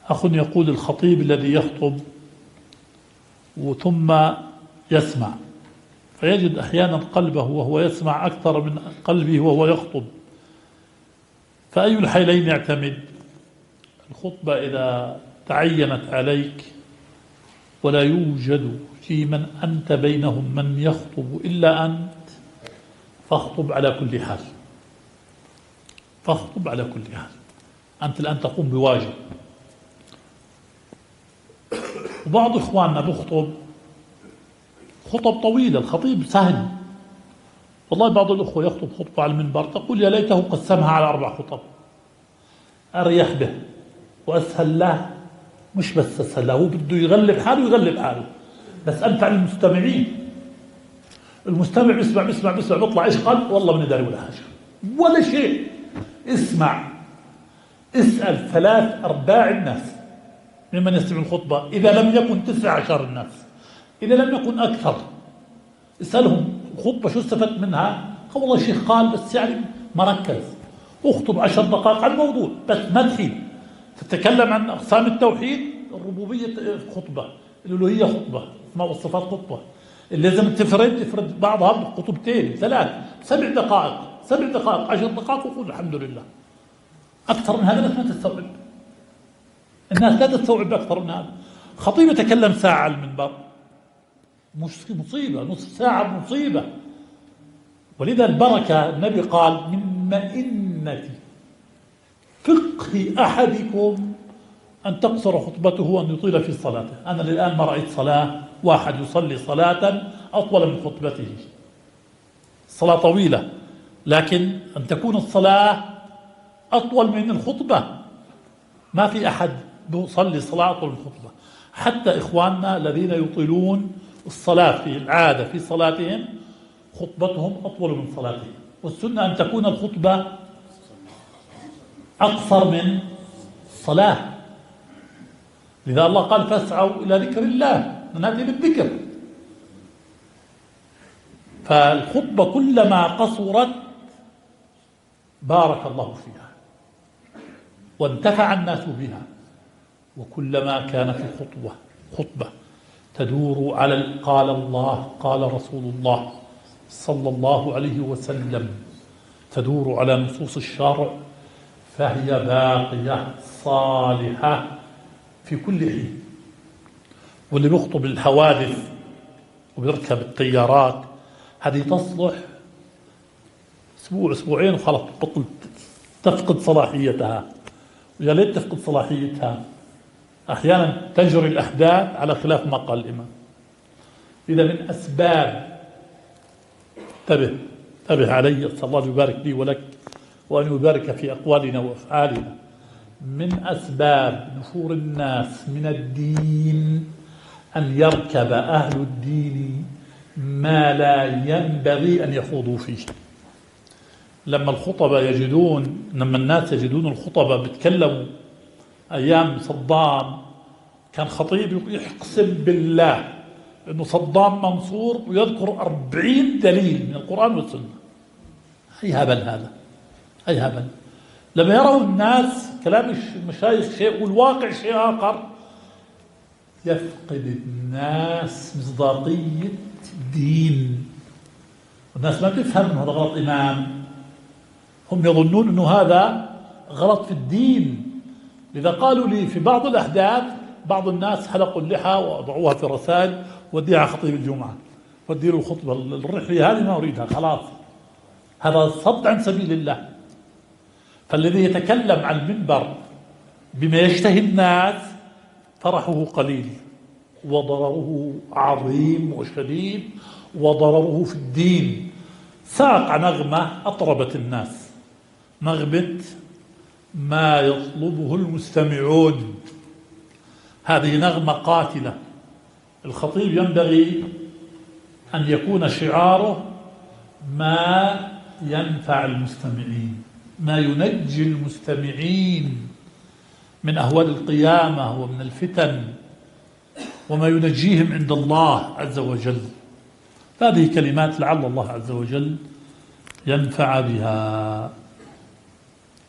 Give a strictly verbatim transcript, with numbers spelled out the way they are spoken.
أخ يقول الخطيب الذي يخطب ثم يسمع فيجد أحيانا قلبه وهو يسمع أكثر من قلبه وهو يخطب، فأي الحيلين يعتمد؟ الخطبة إذا تعينت عليك ولا يوجد في من أنت بينهم من يخطب إلا أنت فاخطب على كل حال، فاخطب على كل حال. أنت الآن تقوم بواجب. وبعض إخواننا بيخطب خطب طويلة، الخطيب سهل والله. بعض الأخوة يخطب خطبة على المنبر تقول يا ليته قسمها على أربع خطب، أريح به وأسهل له. مش بس أسهل له، هو بده يغلب حاله يغلب حاله، بس أنفع للمستمعين. المستمع بيسمع بيسمع بيسمع بيطلع إيش قال؟ والله من داري ولا حاجة ولا شيء. اسمع، اسأل ثلاث أرباع الناس ممن يستمع الخطبة، إذا لم يكن تسع عشر الناس، إذا لم يكن أكثر، اسألهم الخطبة شو استفدت منها؟ قال والله الشيخ قال بس يعني ما ركز. اخطب عشر دقائق عن الموضوع بس ما تحيد. تتكلم عن أقسام التوحيد، الربوبية خطبة، الألوهية خطبة، الأسماء والصفات خطبة، اللي لازم تفرد افرد بعضها بخطبتين ثلاث سبع دقائق سبع دقائق عشر دقائق وقول الحمد لله. أكثر من هذا الناس ما تستوعب، الناس لا تستوعب أكثر من هذا. خطيب يتكلم ساعة على المنبر مش مصيبة، نصف ساعة مصيبة. ولذا البركة النبي قال من مئنة فقه أحدكم أن تقصر خطبته وأن يطيل في صلاته. أنا الآن ما رأيت صلاة واحد يصلي صلاة أطول من خطبته. الصلاة طويلة لكن أن تكون الصلاة أطول من الخطبة. ما في أحد يصلي صلاة أطول من الخطبة. حتى إخواننا الذين يطيلون الصلاة في العادة في صلاتهم خطبتهم أطول من صلاتهم، والسنة أن تكون الخطبة أقصر من الصلاة. لذا الله قال فاسعوا إلى ذكر الله، نأتي بالذكر. فالخطبة كلما قصرت بارك الله فيها وانتفع الناس بها، وكلما كانت الخطبة خطبة تدور على قال الله قال رسول الله صلى الله عليه وسلم، تدور على نصوص الشرع، فهي باقية صالحة في كل حين. واللي بيخطب الحوادث وبيركب الطيارات هذه تصلح اسبوع اسبوعين وخلاص تبطل، تفقد صلاحيتها. ويا ليت تفقد صلاحيتها. احيانا تجري الاحداث على خلاف ما قال الامام. اذا من اسباب، انتبه انتبه علي، اسال الله يبارك لي ولك وان يبارك في اقوالنا وافعالنا. من اسباب نفور الناس من الدين ان يركب اهل الدين ما لا ينبغي ان يخوضوا فيه. لما الخطبة يجدون لما الناس يجدون الخطبة بيتكلموا أيام صدام، كان خطيب يقسم بالله أنه صدام منصور ويذكر أربعين دليل من القرآن والسنة. أي هبل هذا، أي هبل. لما يروا الناس كلام المشايخ شيء والواقع شيء آخر يفقد الناس مصداقية الدين، والناس ما تفهم أنه هذا غلط إمام. هم يظنون أنه هذا غلط في الدين. لذا قالوا لي في بعض الأحداث بعض الناس حلقوا اللحى وضعوها في الرسائل وديها خطيب الجمعة ودي له الخطبة، الرحلة هذه ما أريدها خلاص، هذا صد عن سبيل الله. فالذي يتكلم عن المنبر بما يشتهي الناس فرحه قليل وضرره عظيم وشديد، وضرره في الدين. ساق نغمة أطربت الناس، نغمة ما يطلبه المستمعون. هذه نغمة قاتلة. الخطيب ينبغي أن يكون شعاره ما ينفع المستمعين، ما ينجي المستمعين من أهوال القيامة ومن الفتن، وما ينجيهم عند الله عز وجل. هذه كلمات لعل الله عز وجل ينفع بها.